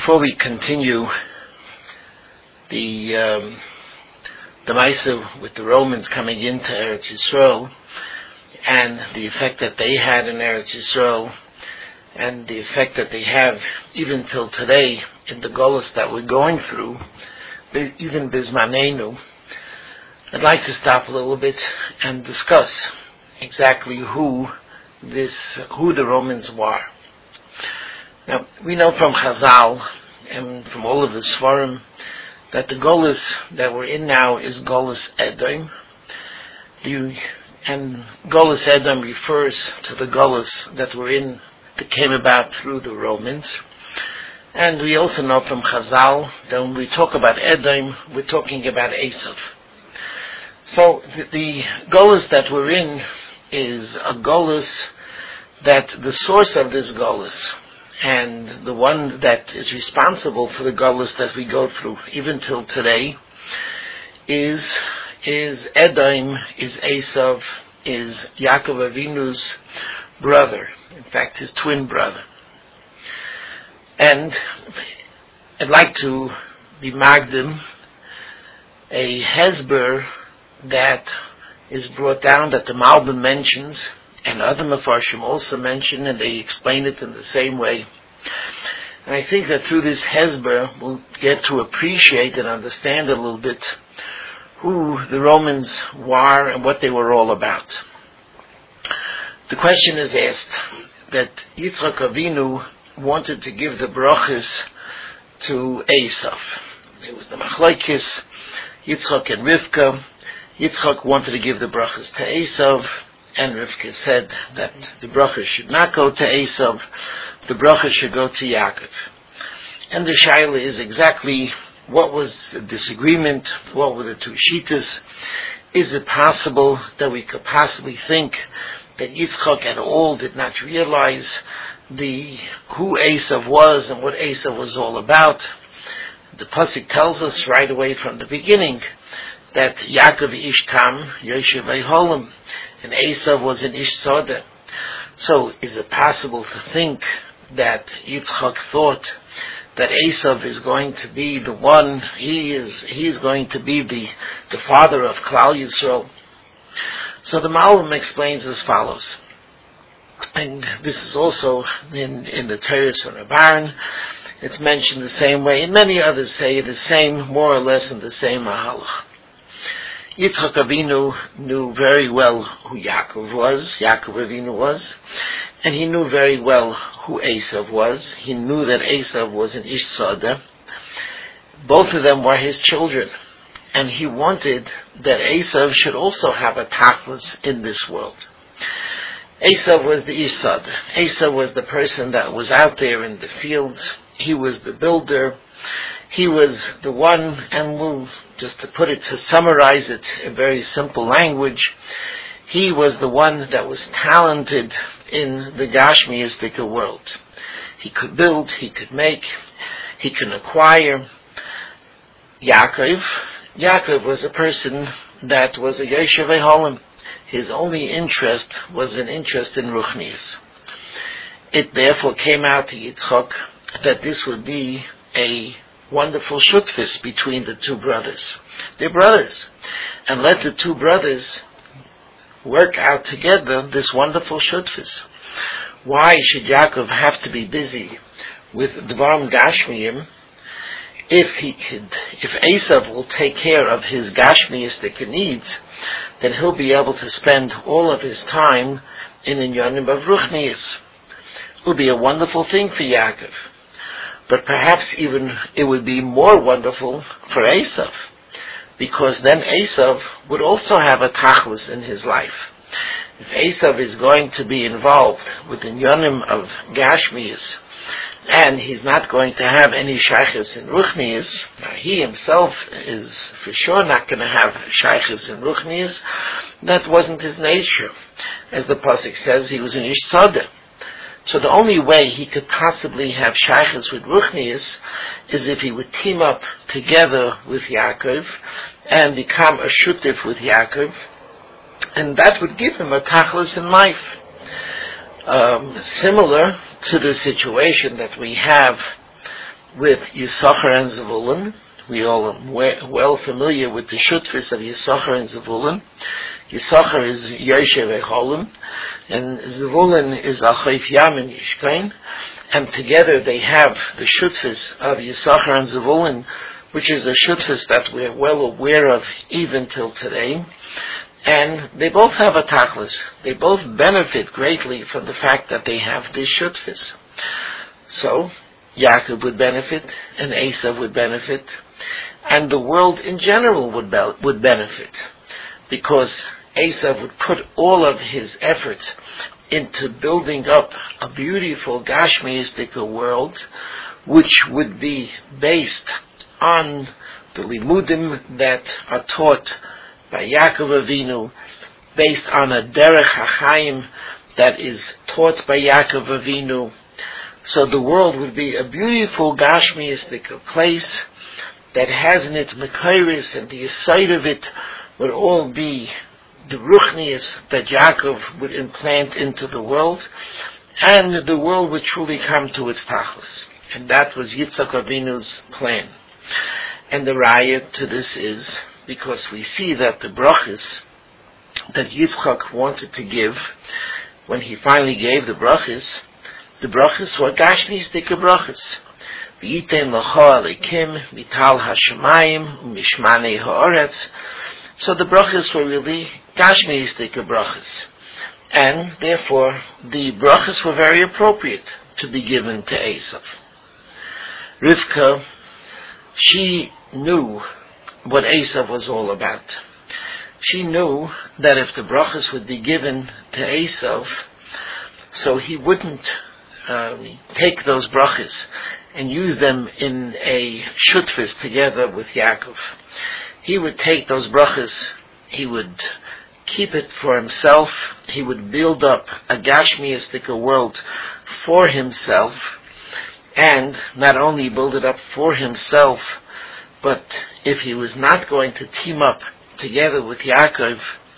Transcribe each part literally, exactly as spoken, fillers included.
Before we continue the um, the Maisa with the Romans coming into Eretz Yisrael and the effect that they had in Eretz Yisrael and the effect that they have even till today in the Golus that we're going through, even Bismanenu, I'd like to stop a little bit and discuss exactly who this, who the Romans were. Now, we know from Chazal and from all of the Svarim that the Golus that we're in now is Golus Edom. The, and Golus Edom refers to the Golus that we're in, that came about through the Romans. And we also know from Chazal that when we talk about Edom, we're talking about Esav. So the, the Golus that we're in is a Golus that the source of this Golus and the one that is responsible for the Golus that we go through even till today is is Edom, is Esav, is Yaakov Avinu's brother, in fact his twin brother. And I'd like to be magdim a hezber that is brought down that the Malbim mentions and other Mefarshim also mention, and they explain it in the same way. And I think that through this hezber we'll get to appreciate and understand a little bit who the Romans were and what they were all about. The question is asked that Yitzchak Avinu wanted to give the brachas to Esav. It was the Machlokes, Yitzchak and Rivka. Yitzchak wanted to give the brachas to Esav, and Rivka said that the bracha should not go to Esav, the bracha should go to Yaakov. And the shaila is exactly what was the disagreement, what were the two shittas. Is it possible that we could possibly think that Yitzchak at all did not realize the who Esav was and what Esav was all about? The pasuk tells us right away from the beginning that Yaakov ish tam, Yoshev Eiholim, and Esav was an ish soda. So is it possible to think that Yitzchak thought that Esav is going to be the one, he is he is going to be the, the father of Klal Yisrael? So the Malbim explains as follows, and this is also in, in the Torah from Rabban. It's mentioned the same way, and many others say the same, more or less in the same mahalach. Yitzchak Avinu knew very well who Yaakov was, Yaakov Avinu was, and he knew very well who Esav was. He knew that Esav was an Ish Sada. Both of them were his children, and he wanted that Esav should also have a tachlis in this world. Esav was the Ish Sada. Esav was the person that was out there in the fields. He was the builder. He was the one, and we'll just to put it, to summarize it in very simple language, he was the one that was talented in the Gashmiistic world. He could build, he could make, he could acquire. Yaakov, Yaakov was a person that was a Yoshev Eiholim. His only interest was an interest in Ruchnius. It therefore came out to Yitzchak that this would be a wonderful shutfis between the two brothers. They're brothers. And let the two brothers work out together this wonderful shutfis. Why should Yaakov have to be busy with Dvarim Gashmiyim if he could, if Esav will take care of his Gashmiyistic needs, then he'll be able to spend all of his time in Inyanim of Ruchnius. It will be a wonderful thing for Yaakov. But perhaps even it would be more wonderful for Esav, because then Esav would also have a tachlis in his life. If Esav is going to be involved with the inyanim of Gashmius, and he's not going to have any shaychus in Ruchnius, he himself is for sure not going to have shaychus in Ruchnius. That wasn't his nature. As the pasuk says, he was an ish tzadeh. So the only way he could possibly have shaychus with Ruchnius is if he would team up together with Yaakov and become a shutif with Yaakov, and that would give him a tachlis in life. Um, similar to the situation that we have with Yisachar and Zevulun. We all are well familiar with the Shutfis of Yisachar and Zevulun. Yisachar is Yoshev Echolim, and Zevulun is Achayf Yamin Yishkain, and together they have the Shutfis of Yisachar and Zevulun, which is a Shutfis that we're well aware of even till today. And they both have a tachlis. They both benefit greatly from the fact that they have this Shutfis. So, Yaakov would benefit, and Esav would benefit, and the world in general would be- would benefit, because Esav would put all of his efforts into building up a beautiful Gashmiistic world, which would be based on the limudim that are taught by Yaakov Avinu, based on a derech hachaim that is taught by Yaakov Avinu. So the world would be a beautiful Gashmiistic place that has in it Mekairis, and the side of it would all be the Ruchnius that Yaakov would implant into the world, and the world would truly come to its tachlis. And that was Yitzchak Avinu's plan. And the raya to this is because we see that the brachas that Yitzchak wanted to give, when he finally gave the brachas, the brachas were Gashmiistic brachas. V'yitem l'cha alekim mital hashemayim u'mishmanei ha'oretz. So the brachas were really Gashmiistic brachas. And therefore, the brachas were very appropriate to be given to Esav. Rivka, she knew what Esav was all about. She knew that if the brachas would be given to Esav, so he wouldn't uh, take those brachas and use them in a shutfis together with Yaakov. He would take those brachas, he would keep it for himself, he would build up a Gashmiistic world for himself, and not only build it up for himself, but if he was not going to team up together with Yaakov,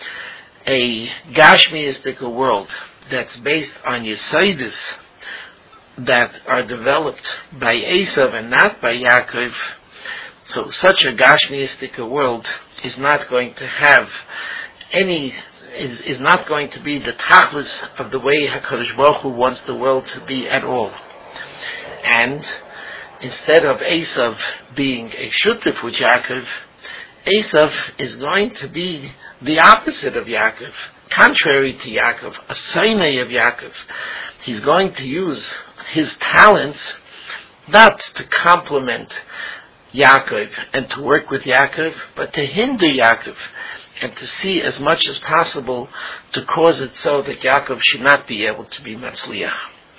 a Gashmiistic world that's based on Yesodis that are developed by Esav and not by Yaakov, so such a Gashmiistic world is not going to have any, is, is not going to be the tachlis of the way HaKadosh Baruch Hu wants the world to be at all. And instead of Esav being a shutif with Yaakov, Esav is going to be the opposite of Yaakov, contrary to Yaakov, a sainei of Yaakov. He's going to use his talents not to complement Yaakov and to work with Yaakov, but to hinder Yaakov and to see as much as possible to cause it so that Yaakov should not be able to be Matzliach.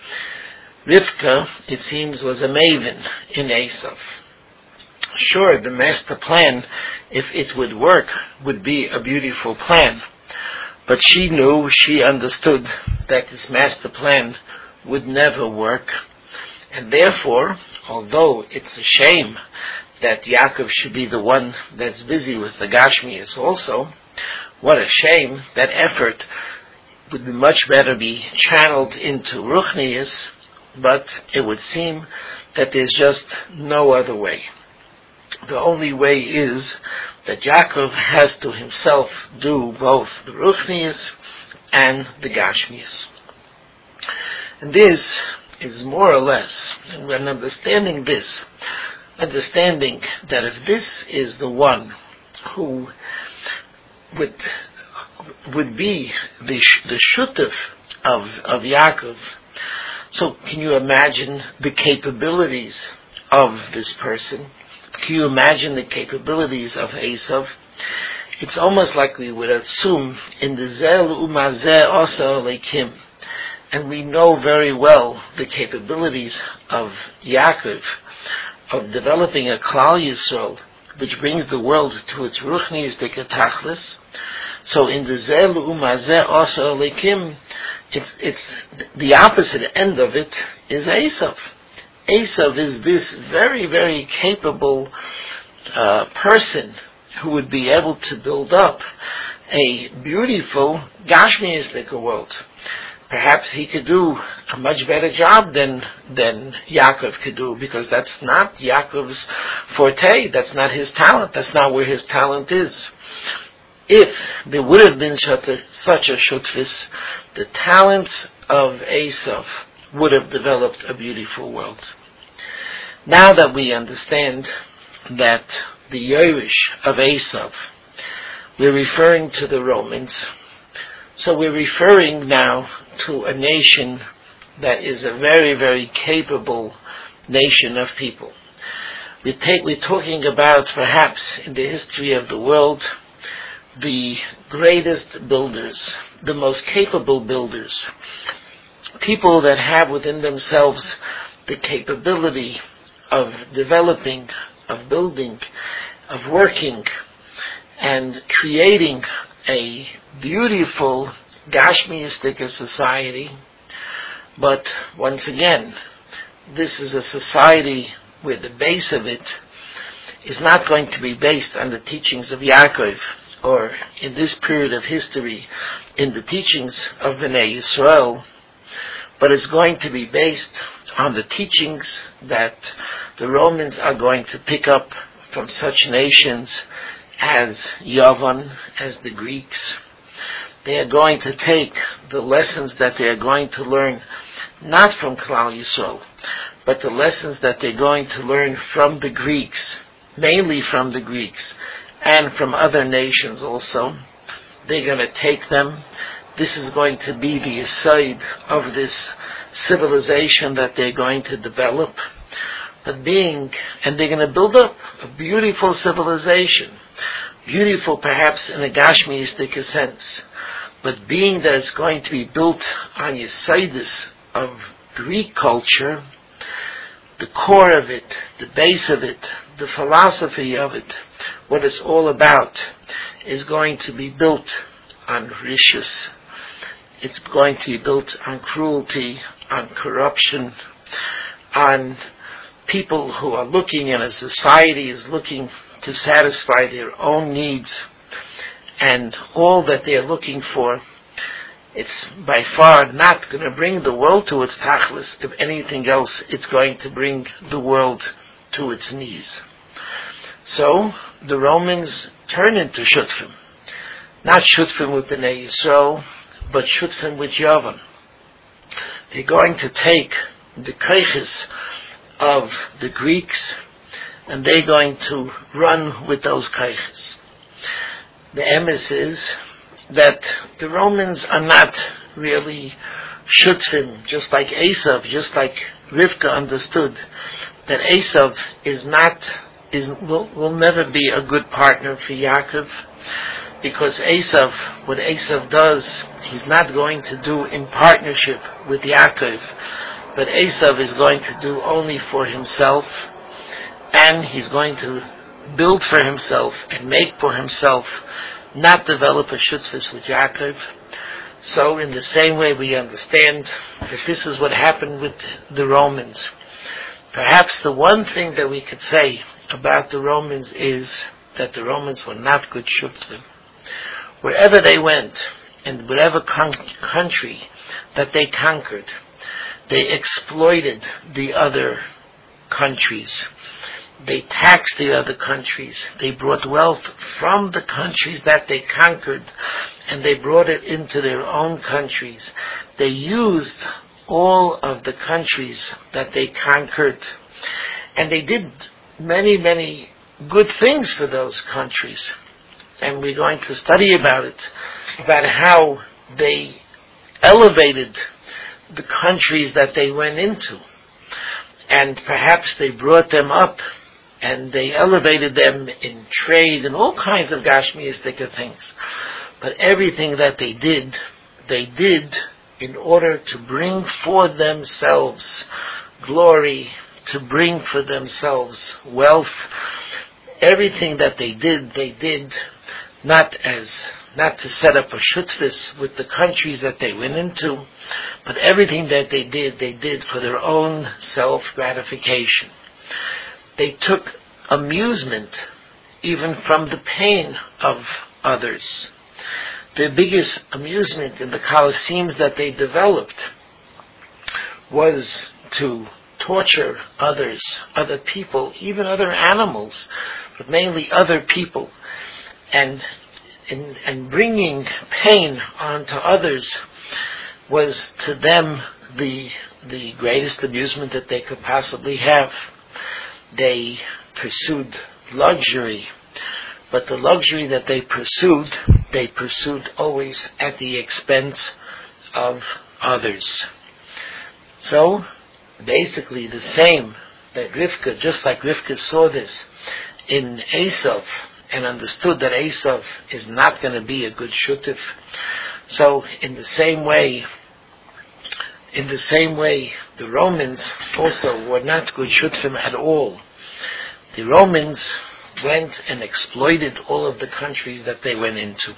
Rivka, it seems, was a maven in Esav. Sure, the master plan, if it would work, would be a beautiful plan. But she knew, she understood that this master plan would never work. And therefore, although it's a shame that Yaakov should be the one that's busy with the Gashmias also, what a shame that effort would be much better be channeled into Ruchnias, but it would seem that there's just no other way. The only way is that Yaakov has to himself do both the Ruchnias and the Gashmias. And this is more or less, and when understanding this, understanding that if this is the one who would would be the the shutef of of Yaakov, so can you imagine the capabilities of this person? Can you imagine the capabilities of Esav? It's almost like we would assume in the Zel Umazeh Osa Leikim, and we know very well the capabilities of Yaakov of developing a Klal Yisrael which brings the world to its Ruchni's Dekatachlis. So in the Zel Umazeh Osa Leikim, it's it's the opposite end of it is Esav. Esav is this very, very capable uh, person who would be able to build up a beautiful Gashmiistic world. perhaps he could do a much better job than than Yaakov could do, because that's not Yaakov's forte. That's not his talent. That's not where his talent is. If there would have been such a, such a shutfis, the talents of Esav would have developed a beautiful world. Now that we understand that the Yerush of Esav, we're referring to the Romans. So we're referring now to a nation that is a very, very capable nation of people. We take, we're talking about, perhaps in the history of the world, the greatest builders, the most capable builders, people that have within themselves the capability of developing, of building, of working, and creating a beautiful Gashmiistic society. But once again, this is a society where the base of it is not going to be based on the teachings of Yaakov, or in this period of history, in the teachings of Bnei Yisrael, but it's going to be based on the teachings that the Romans are going to pick up from such nations as Yavan, as the Greeks. They are going to take the lessons that they are going to learn, not from Klal Yisrael, but the lessons that they're going to learn from the Greeks, mainly from the Greeks, and from other nations also. They're going to take them. This is going to be the aside of this civilization that they're going to develop. But being, and they're going to build up a beautiful civilization, beautiful perhaps in a Gashmiistic sense, but being that it's going to be built on Yesaidus of Greek culture, the core of it, the base of it, the philosophy of it, what it's all about, is going to be built on rishus. It's going to be built on cruelty, on corruption, on people who are looking, and a society is looking to satisfy their own needs, and all that they are looking for, it's by far not going to bring the world to its tachlis. If anything else, it's going to bring the world to its knees. So the Romans turn into shutfim. Not shutfim with Bnei Yisrael, but shutfim with Yavan. They're going to take the keiches of the Greeks, and they're going to run with those keiches. The emes is that the Romans are not really shutfim, just like Esav, just like Rivka understood that Esav is not, is will, will never be a good partner for Yaakov, because Esav, what Esav does, he's not going to do in partnership with Yaakov, but Esav is going to do only for himself, and he's going to build for himself and make for himself, not develop a shutfis with Yaakov. So in the same way we understand that this is what happened with the Romans. Perhaps the one thing that we could say about the Romans is that the Romans were not good shutfim. Wherever they went, and whatever con- country that they conquered, they exploited the other countries. They taxed the other countries. They brought wealth from the countries that they conquered, and they brought it into their own countries. They used all of the countries that they conquered, and they did many, many good things for those countries. And we're going to study about it, about how they elevated the countries that they went into, and perhaps they brought them up, and they elevated them in trade and all kinds of Gashmiistic things. But everything that they did, they did in order to bring for themselves glory, to bring for themselves wealth. Everything that they did, they did not as not to set up a shutfis with the countries that they went into, but everything that they did, they did for their own self-gratification. They took amusement even from the pain of others. the biggest amusement in the Colosseums that they developed was to torture others, other people, even other animals, but mainly other people, and and, and bringing pain onto others was to them the the greatest amusement that they could possibly have. They pursued luxury, but the luxury that they pursued, they pursued always at the expense of others. So, basically the same that Rivka, just like Rivka saw this in Esav and understood that Esav is not going to be a good shutif. So, in the same way, in the same way, the Romans also were not good shutifim at all. The Romans went and exploited all of the countries that they went into.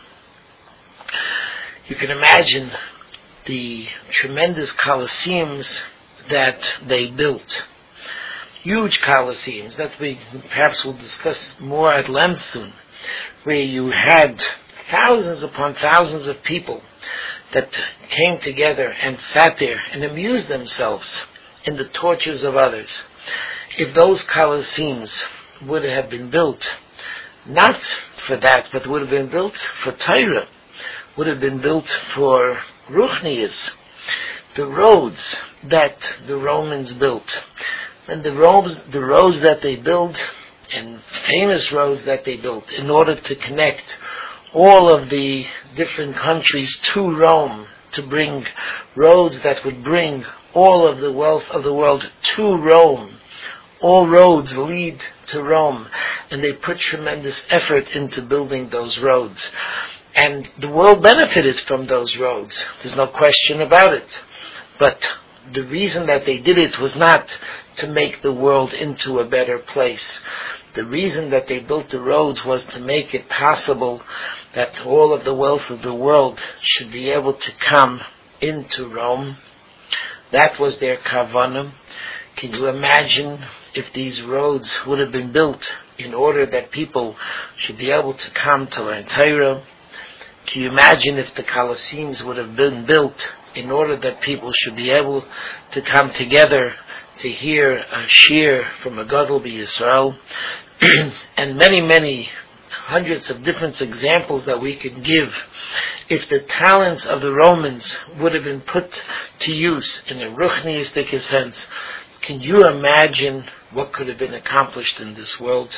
You can imagine the tremendous colosseums that they built. Huge colosseums that we perhaps will discuss more at length soon, where you had thousands upon thousands of people that came together and sat there and amused themselves in the tortures of others. If those colosseums would have been built not for that, but would have been built for Torah, would have been built for Ruchnius, the roads that the Romans built, and the roads, the roads that they built, and famous roads that they built in order to connect all of the different countries to Rome, to bring roads that would bring all of the wealth of the world to Rome. All roads lead to Rome, and they put tremendous effort into building those roads. And the world benefited from those roads. There's no question about it. But the reason that they did it was not to make the world into a better place. The reason that they built the roads was to make it possible that all of the wealth of the world should be able to come into Rome. That was their kavanah. Can you imagine if these roads would have been built in order that people should be able to come to learn Torah? Can you imagine if the Colosseums would have been built in order that people should be able to come together to hear a shir from a Gadol B'Yisrael? And many, many hundreds of different examples that we could give. If the talents of the Romans would have been put to use in a ruchniistic sense, can you imagine what could have been accomplished in this world?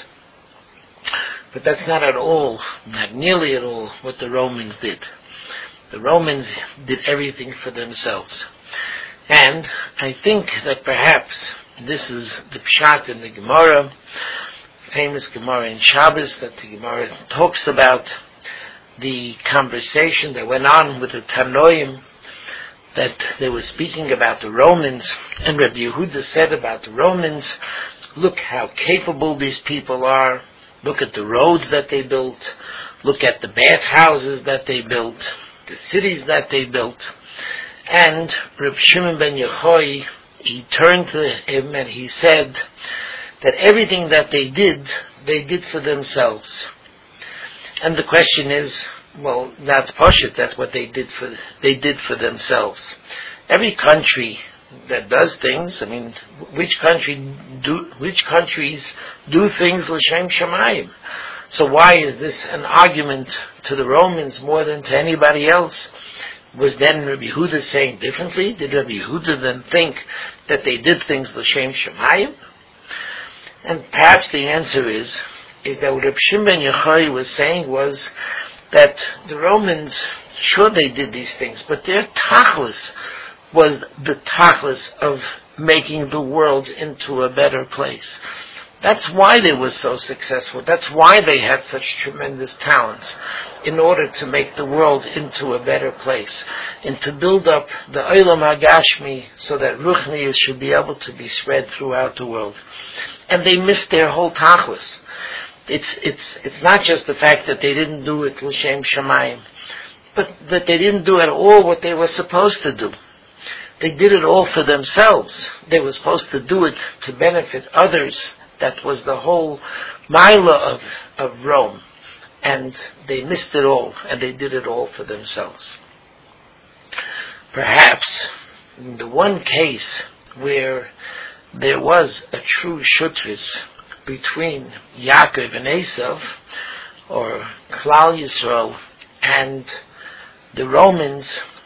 But that's not at all, not nearly at all, what the Romans did. The Romans did everything for themselves. And I think that perhaps this is the pshat in the Gemara, famous Gemara in Shabbos, that the Gemara talks about the conversation that went on with the Tanoim, that they were speaking about the Romans, and Rabbi Yehuda said about the Romans, look how capable these people are, look at the roads that they built, look at the bathhouses that they built, the cities that they built. And Reb Shimon ben Yochai, he turned to him and he said that everything that they did, they did for themselves. And the question is, well, that's Pashut, that's what they did for they did for themselves. Every country that does things, I mean, which country do which countries do things l'shem shamayim? So why is this an argument to the Romans more than to anybody else? Was then Rabbi Yehuda saying differently? Did Rabbi Yehuda then think that they did things l'shem shamayim? And perhaps the answer is is that what Reb Shimon ben Yochai was saying was that the Romans, sure they did these things, but their tachlis was the tachlis of making the world into a better place. That's why they were so successful. That's why they had such tremendous talents, in order to make the world into a better place, and to build up the Olam HaGashmi so that Ruchnius should be able to be spread throughout the world. And they missed their whole tachlis. It's it's it's not just the fact that they didn't do it l'shem shamayim, but that they didn't do at all what they were supposed to do. They did it all for themselves. They were supposed to do it to benefit others. That was the whole milah of, of Rome. and they missed it all, and they did it all for themselves. Perhaps in the one case where there was a true shutvis between Yaakov and Esav, or Klal Yisrael and the Romans,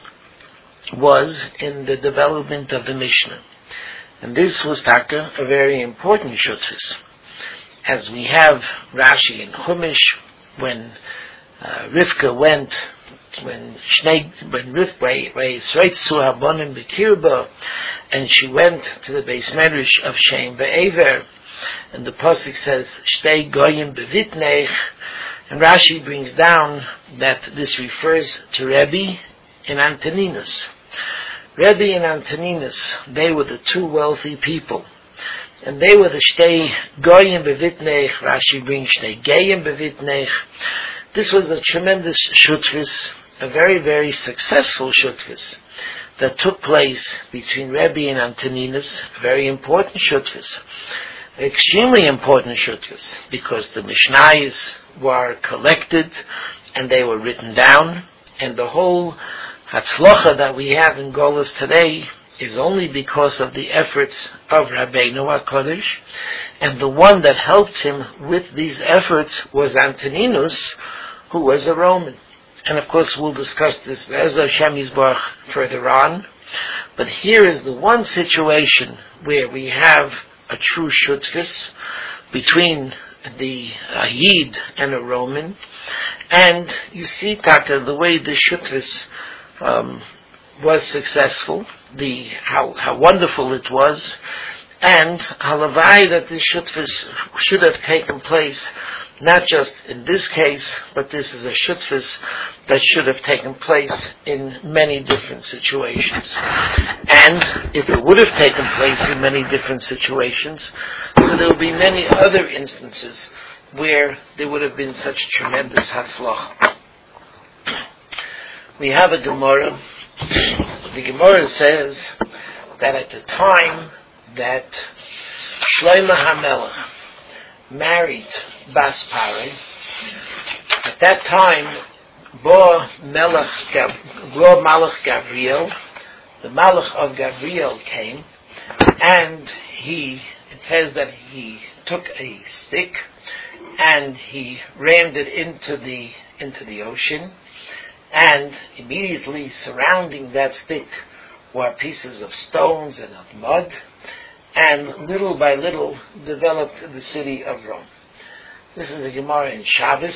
was in the development of the Mishnah. And this was taka a very important shutvis. As we have Rashi in Chumash, when uh, Rivka went, when Shnei, when Rivka raised Reitzur Habonim Bekirba, and she went to the Beis Medrash of Shem Be'ever, and the pasuk says Shtei Goyim Bevitnech, and Rashi brings down that this refers to Rebbe and Antoninus. Rebbe and Antoninus, they were the two wealthy people, and they were the Shtei Goyim Bevitnech. Rashi brings Shtei Goyim Bevitnech. This was a tremendous shutvis, a very, very successful shutvis that took place between Rebbe and Antoninus, a very important shutvis, extremely important shutvis, because the Mishnayos were collected and they were written down, and the whole Hatzlocha that we have in Golos today is only because of the efforts of Rabbeinu HaKodesh, and the one that helped him with these efforts was Antoninus, who was a Roman. And of course we'll discuss this as Hashem Yisbarach further on, but here is the one situation where we have a true shutvis between the a Yid and a Roman, and you see, Taka, the way the shutvis um, was successful, the how how wonderful it was, and halavai that this shutvis should have taken place, not just in this case, but this is a shutvis that should have taken place in many different situations. And if it would have taken place in many different situations, so there will be many other instances where there would have been such tremendous hatzlach. We have a Gemara. The Gemara says that at the time that Shlomo HaMelech married Bas Paroi, at that time, Bo Melech, Bo Malach Gabriel, the Malach of Gabriel came, and he, it says that he took a stick and he rammed it into the into the ocean, and immediately surrounding that stick were pieces of stones and of mud, and little by little developed the city of Rome. This is the Gemara in Shabbos,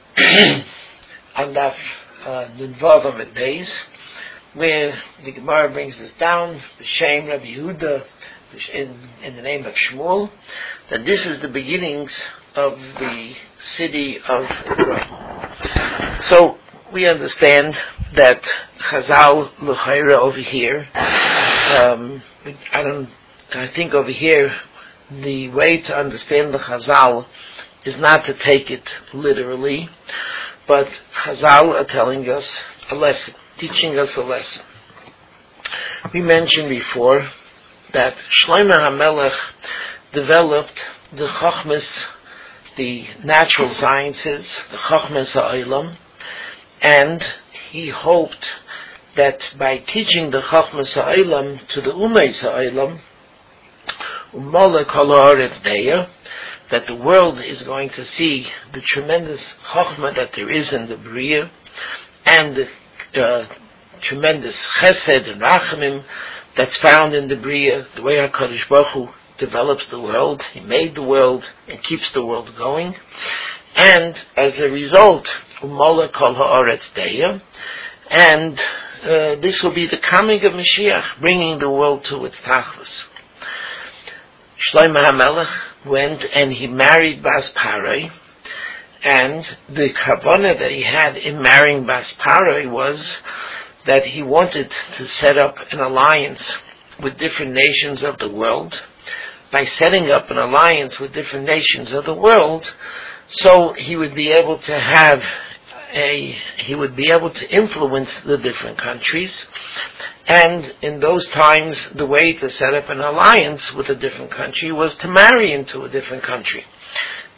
on Daf Nun Vav Amud Beis, where the Gemara brings us down, B'Shem Rabbi Yehuda, in, in the name of Shmuel, that this is the beginnings of the city of Rome. So we understand that Chazal L'chaira over here, um, I don't, I think over here, the way to understand the Chazal is not to take it literally, but Chazal are telling us a lesson, teaching us a lesson. We mentioned before that Shlomo HaMelech developed the Chochmas, the natural sciences, the Chochmas HaOlam, and he hoped that by teaching the Chochmas HaOlam to the Umeis HaOlam, Umola Kol Haaretz Deya, that the world is going to see the tremendous Chochmah that there is in the Bria, and the uh, tremendous Chesed and Rachamim that's found in the Bria, the way HaKadosh Baruch Hu develops the world, He made the world and keeps the world going, and as a result, Umola Kol Haaretz Deya, and uh, this will be the coming of Mashiach, bringing the world to its tachlis. Shlomo HaMelech went and he married Bas Paroi, and the kavanah that he had in marrying Bas Paroi was that he wanted to set up an alliance with different nations of the world. By setting up an alliance with different nations of the world, so he would be able to have a, he would be able to influence the different countries. And in those times, the way to set up an alliance with a different country was to marry into a different country.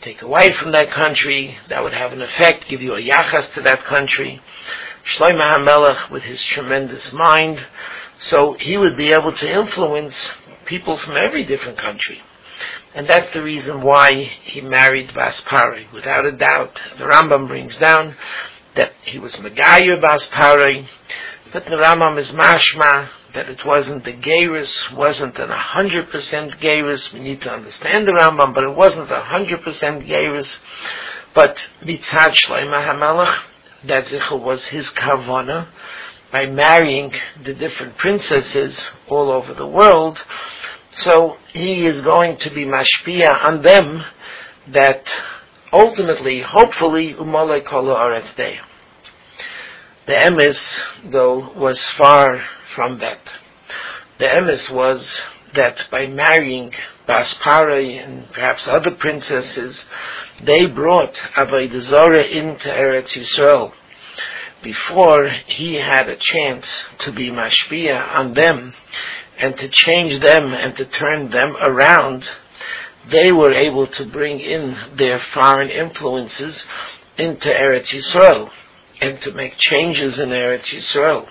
take a wife from that country. That would have an effect, give you a yachas to that country. Shlomo HaMelech, with his tremendous mind, so he would be able to influence people from every different country. And that's the reason why he married Bas Parai. Without a doubt, the Rambam brings down that he was Megayer Bas Parai, but the Rambam is mashma that it wasn't the Geirus, wasn't an one hundred percent Geirus. We need to understand the Rambam, but it wasn't a one hundred percent Geirus. But Mitzad Shlomo HaMelech, that Zichel was his kavana, by marrying the different princesses all over the world. So he is going to be mashpia on them, that ultimately, hopefully, umalei kol haaretz dei. The emes, though, was far from that. The emes was that by marrying Bas Parai and perhaps other princesses, they brought Avodah Zarah into Eretz Yisrael. Before he had a chance to be mashpia on them and to change them and to turn them around, they were able to bring in their foreign influences into Eretz Yisrael and to make changes in Eretz Yisrael.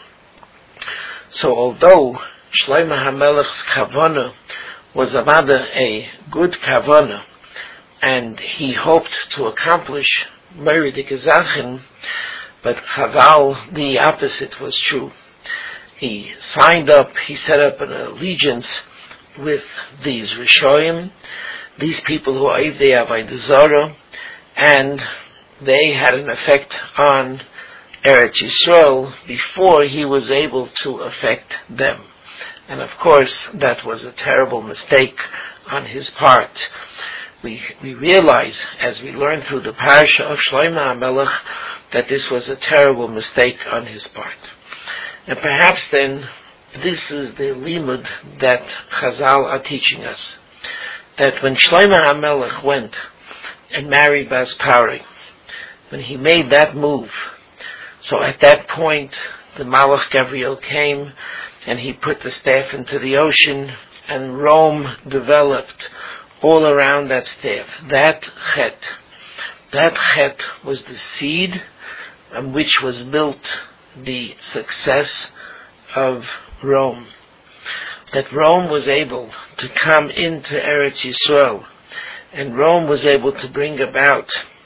So although Shlomo HaMelech's kavana was rather a good kavana, and he hoped to accomplish Merid Gezachin, but Chaval, the opposite was true. He signed up, he set up an allegiance with these Rishoyim, these people who are Eivdei Avodah Zarah, and they had an effect on Eretz Yisrael before he was able to affect them. And of course, that was a terrible mistake on his part. We we realize, as we learn through the parasha of Shlomo HaMelech, that this was a terrible mistake on his part. And perhaps then, this is the limud that Chazal are teaching us. That when Shlomo HaMelech went and married Bas Parai, when he made that move, so at that point, the Malach Gabriel came and he put the staff into the ocean, and Rome developed all around that staff. That chet, that chet was the seed on which was built the success of Rome. That Rome was able to come into Eretz Yisrael, and Rome was able to bring about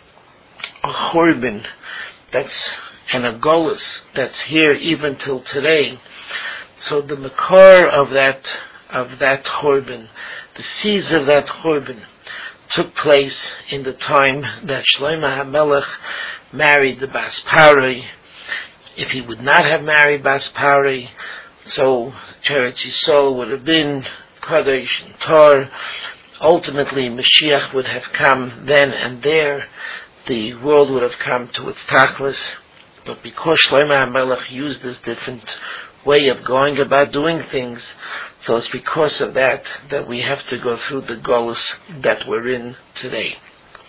a churban that's and a golus that's here even till today. So the makor of that of that churban, the seeds of that churban, took place in the time that Shlomo HaMelech married the Bas Parai. If he would not have married Bas Parai, so Eretz Yisrael would have been Kadosh and Tor. Ultimately, Mashiach would have come then and there. The world would have come to its tachlis. But because Shlomo HaMelech used this different way of going about doing things, so it's because of that that we have to go through the golus that we're in today.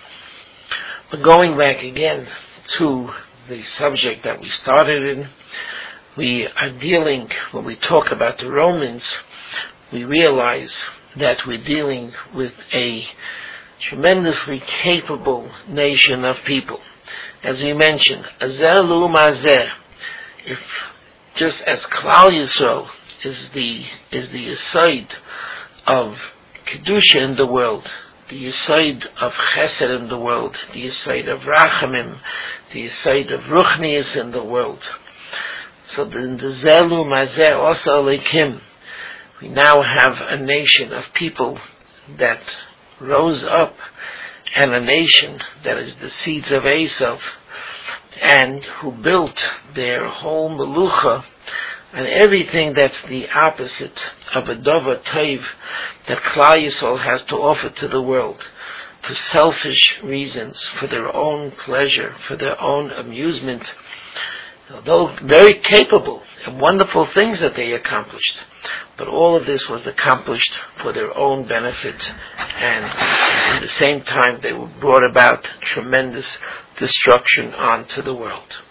But going back again to the subject that we started in, we are dealing, when we talk about the Romans, we realize that we're dealing with a tremendously capable nation of people. As we mentioned, Azer Lumazeh, if just as Klal Yisrael is the is the aside of Kedusha in the world, the aside of Chesed in the world, the aside of Rachamim, the aside of Ruchnius in the world. So in the Zelu Mazeh also Alekim, we now have a nation of people that rose up, and a nation that is the seeds of Esav, and who built their whole melucha and everything that's the opposite of a Dover Tov that Klal Yisrael has to offer to the world, for selfish reasons, for their own pleasure, for their own amusement. Although very capable and wonderful things that they accomplished, but all of this was accomplished for their own benefit, and at the same time they brought about tremendous destruction onto the world.